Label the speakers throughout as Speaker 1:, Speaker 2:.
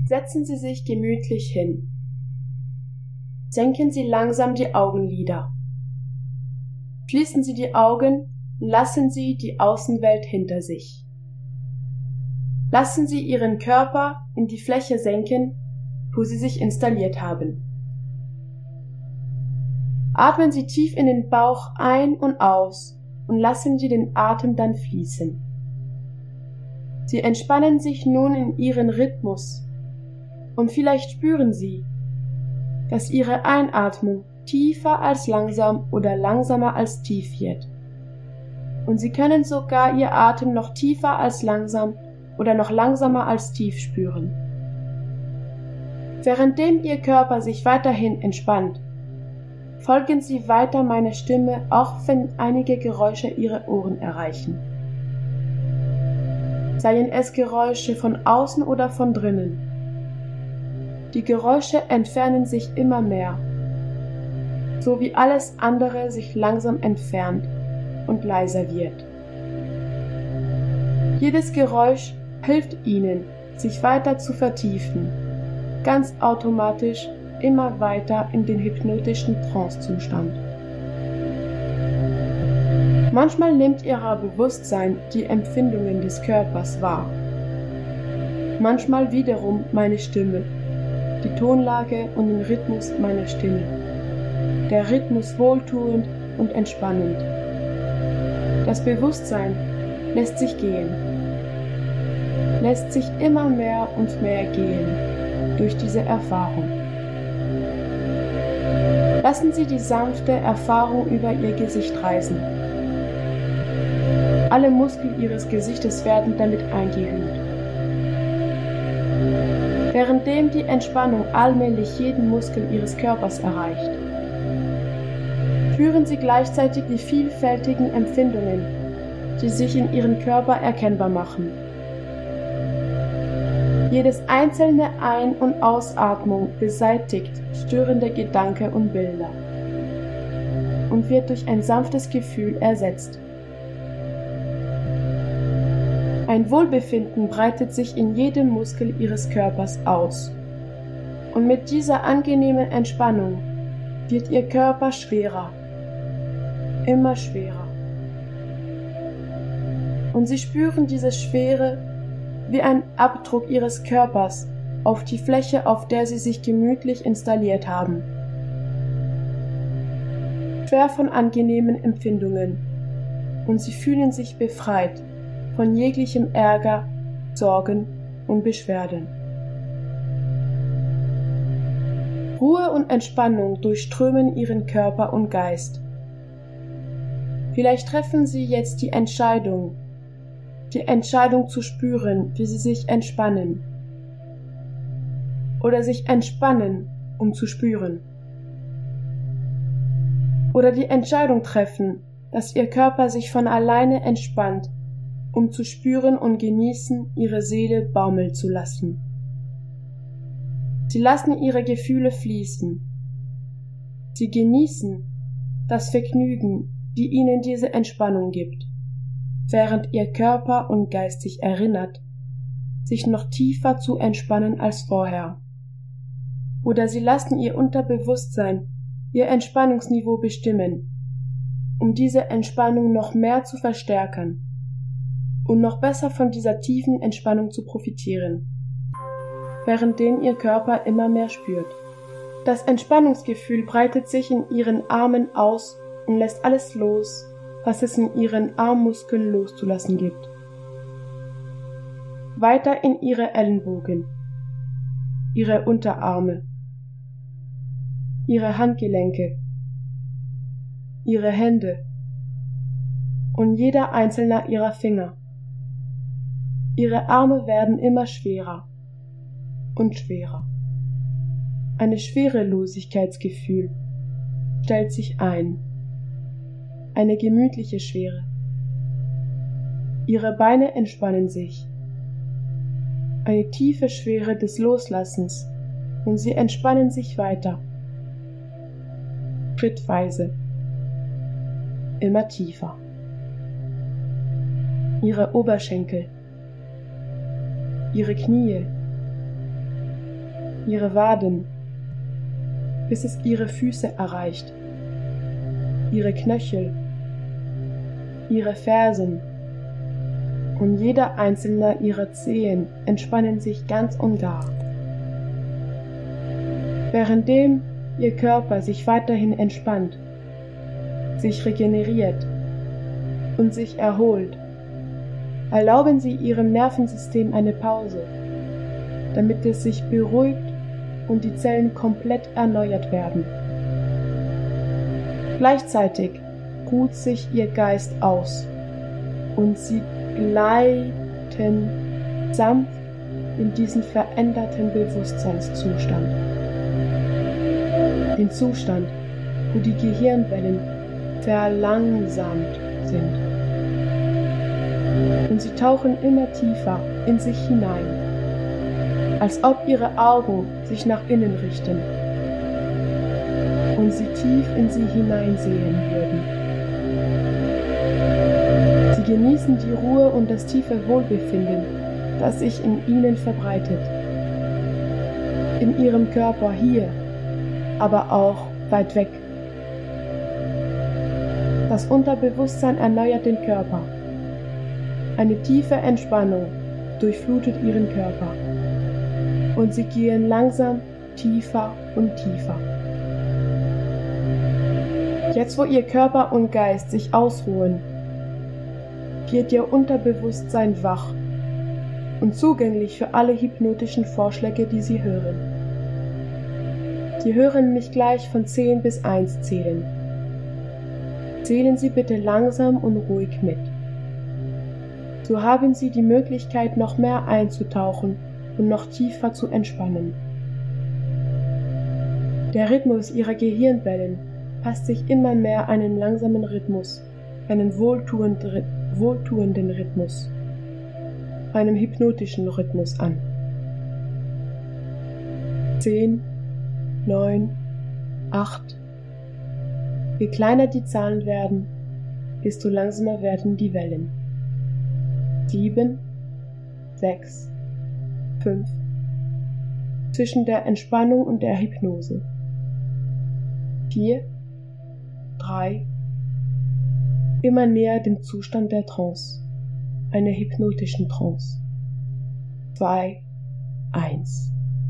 Speaker 1: Setzen Sie sich gemütlich hin. Senken Sie langsam die Augenlider. Schließen Sie die Augen und lassen Sie die Außenwelt hinter sich. Lassen Sie Ihren Körper in die Fläche senken, wo Sie sich installiert haben. Atmen Sie tief in den Bauch ein und aus und lassen Sie den Atem dann fließen. Sie entspannen sich nun in Ihren Rhythmus und vielleicht spüren Sie, dass Ihre Einatmung tiefer als langsam oder langsamer als tief wird. Und Sie können sogar Ihr Atem noch tiefer als langsam oder noch langsamer als tief spüren. Währenddem Ihr Körper sich weiterhin entspannt, folgen Sie weiter meiner Stimme, auch wenn einige Geräusche Ihre Ohren erreichen. Seien es Geräusche von außen oder von drinnen. Die Geräusche entfernen sich immer mehr, so wie alles andere sich langsam entfernt und leiser wird. Jedes Geräusch hilft Ihnen, sich weiter zu vertiefen, ganz automatisch immer weiter in den hypnotischen Trancezustand. Manchmal nimmt Ihr Bewusstsein die Empfindungen des Körpers wahr. Manchmal wiederum meine Stimme, die Tonlage und den Rhythmus meiner Stimme. Der Rhythmus wohltuend und entspannend. Das Bewusstsein lässt sich gehen, lässt sich immer mehr und mehr gehen durch diese Erfahrung. Lassen Sie die sanfte Erfahrung über Ihr Gesicht reisen. Alle Muskeln Ihres Gesichtes werden damit eingehüllt. Währenddem die Entspannung allmählich jeden Muskel Ihres Körpers erreicht, spüren Sie gleichzeitig die vielfältigen Empfindungen, die sich in Ihrem Körper erkennbar machen. Jedes einzelne Ein- und Ausatmung beseitigt störende Gedanken und Bilder und wird durch ein sanftes Gefühl ersetzt. Ein Wohlbefinden breitet sich in jedem Muskel Ihres Körpers aus. Und mit dieser angenehmen Entspannung wird Ihr Körper schwerer, immer schwerer. Und Sie spüren diese Schwere wie ein Abdruck Ihres Körpers auf die Fläche, auf der Sie sich gemütlich installiert haben. Schwer von angenehmen Empfindungen. Und Sie fühlen sich befreit von jeglichem Ärger, Sorgen und Beschwerden. Ruhe und Entspannung durchströmen Ihren Körper und Geist. Vielleicht treffen Sie jetzt die Entscheidung zu spüren, wie Sie sich entspannen. Oder sich entspannen, um zu spüren. Oder die Entscheidung treffen, dass Ihr Körper sich von alleine entspannt, um zu spüren und genießen, Ihre Seele baumeln zu lassen. Sie lassen Ihre Gefühle fließen. Sie genießen das Vergnügen, die Ihnen diese Entspannung gibt, während Ihr Körper und Geist sich erinnert, sich noch tiefer zu entspannen als vorher. Oder Sie lassen Ihr Unterbewusstsein Ihr Entspannungsniveau bestimmen, um diese Entspannung noch mehr zu verstärken und noch besser von dieser tiefen Entspannung zu profitieren, währenddem Ihr Körper immer mehr spürt. Das Entspannungsgefühl breitet sich in Ihren Armen aus und lässt alles los, was es in Ihren Armmuskeln loszulassen gibt. Weiter in Ihre Ellenbogen, Ihre Unterarme, Ihre Handgelenke, Ihre Hände und jeder einzelne Ihrer Finger. Ihre Arme werden immer schwerer und schwerer. Ein Schwerelosigkeitsgefühl stellt sich ein. Eine gemütliche Schwere. Ihre Beine entspannen sich. Eine tiefe Schwere des Loslassens und sie entspannen sich weiter. Schrittweise. Immer tiefer. Ihre Oberschenkel. Ihre Knie, ihre Waden, bis es ihre Füße erreicht, ihre Knöchel, ihre Fersen, und jeder einzelne ihrer Zehen entspannen sich ganz und gar. Währenddem ihr Körper sich weiterhin entspannt, sich regeneriert und sich erholt, erlauben Sie Ihrem Nervensystem eine Pause, damit es sich beruhigt und die Zellen komplett erneuert werden. Gleichzeitig ruht sich Ihr Geist aus und Sie gleiten sanft in diesen veränderten Bewusstseinszustand. Den Zustand, wo die Gehirnwellen verlangsamt sind. Und Sie tauchen immer tiefer in sich hinein, als ob Ihre Augen sich nach innen richten und Sie tief in sie hineinsehen würden. Sie genießen die Ruhe und das tiefe Wohlbefinden, das sich in Ihnen verbreitet. In Ihrem Körper hier, aber auch weit weg. Das Unterbewusstsein erneuert den Körper. Eine tiefe Entspannung durchflutet Ihren Körper. Und Sie gehen langsam tiefer und tiefer. Jetzt, wo Ihr Körper und Geist sich ausruhen, wird Ihr Unterbewusstsein wach und zugänglich für alle hypnotischen Vorschläge, die Sie hören. Sie hören mich gleich von 10 bis 1 zählen. Zählen Sie bitte langsam und ruhig mit. So haben Sie die Möglichkeit, noch mehr einzutauchen und noch tiefer zu entspannen. Der Rhythmus Ihrer Gehirnwellen passt sich immer mehr einen langsamen Rhythmus, einen wohltuenden Rhythmus, einem hypnotischen Rhythmus an. 10, 9, 8. Je kleiner die Zahlen werden, desto langsamer werden die Wellen. 7, 6, 5. Zwischen der Entspannung und der Hypnose. 4, 3. Immer näher dem Zustand der Trance, einer hypnotischen Trance. 2, 1.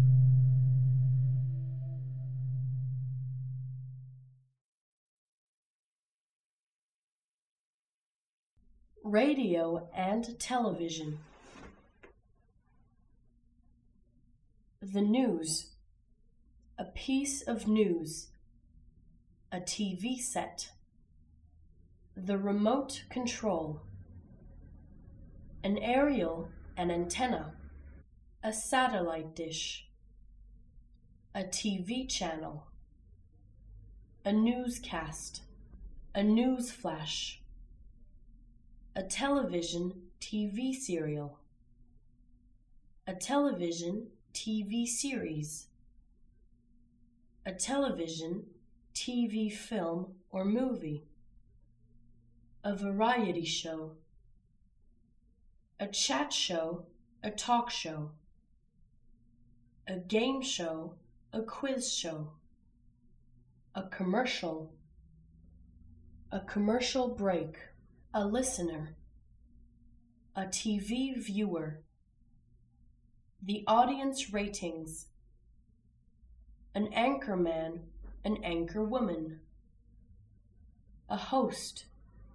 Speaker 2: Radio and television. The news. A piece of news. A TV set. The remote control. An aerial and antenna. A satellite dish. A TV channel. A newscast. A news flash. A television TV serial. A television TV series. A television TV film or movie. A variety show. A chat show, a talk show. A game show, a quiz show. A commercial break. A listener, a TV viewer, the audience ratings, an anchorman, an anchorwoman, a host,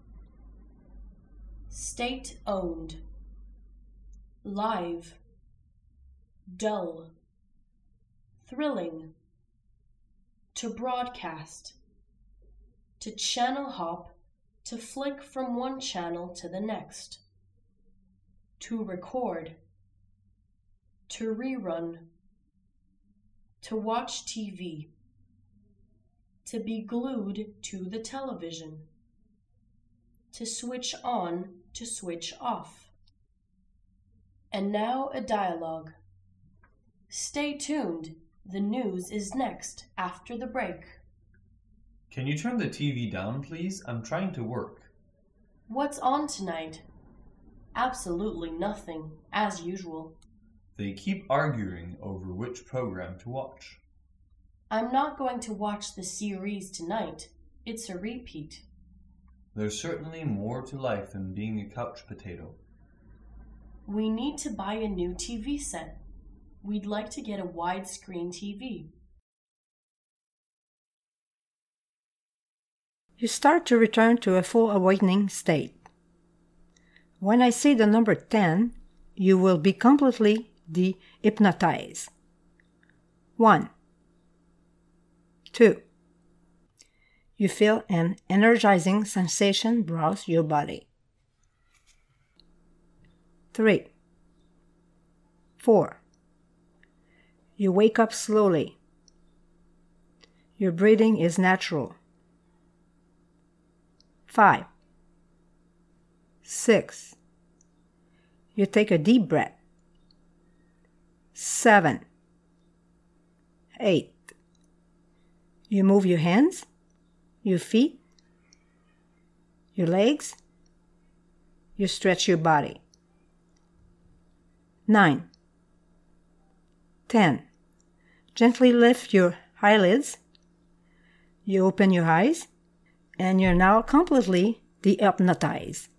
Speaker 2: state-owned, live, dull, thrilling, to broadcast, to channel hop, to flick from one channel to the next, to record, to rerun, to watch TV, to be glued to the television, to switch on, to switch off. And now a dialogue. Stay tuned, the news is next after the break.
Speaker 3: Can you turn the TV down, please? I'm trying to work.
Speaker 2: What's on tonight? Absolutely nothing, as usual.
Speaker 3: They keep arguing over which program to watch.
Speaker 2: I'm not going to watch the series tonight. It's a repeat.
Speaker 3: There's certainly more to life than being a couch potato.
Speaker 2: We need to buy a new TV set. We'd like to get a widescreen TV.
Speaker 4: You start to return to a full awakening state. When I say the number 10, you will be completely de-hypnotized. 1, 2. You feel an energizing sensation browse your body. 3, 4. You wake up slowly. Your breathing is natural. 5, 6. You take a deep breath. 7, 8. You move your hands, your feet, your legs. You stretch your body. 9, 10. Gently lift your eyelids. You open your eyes, and you're now completely de-hypnotized.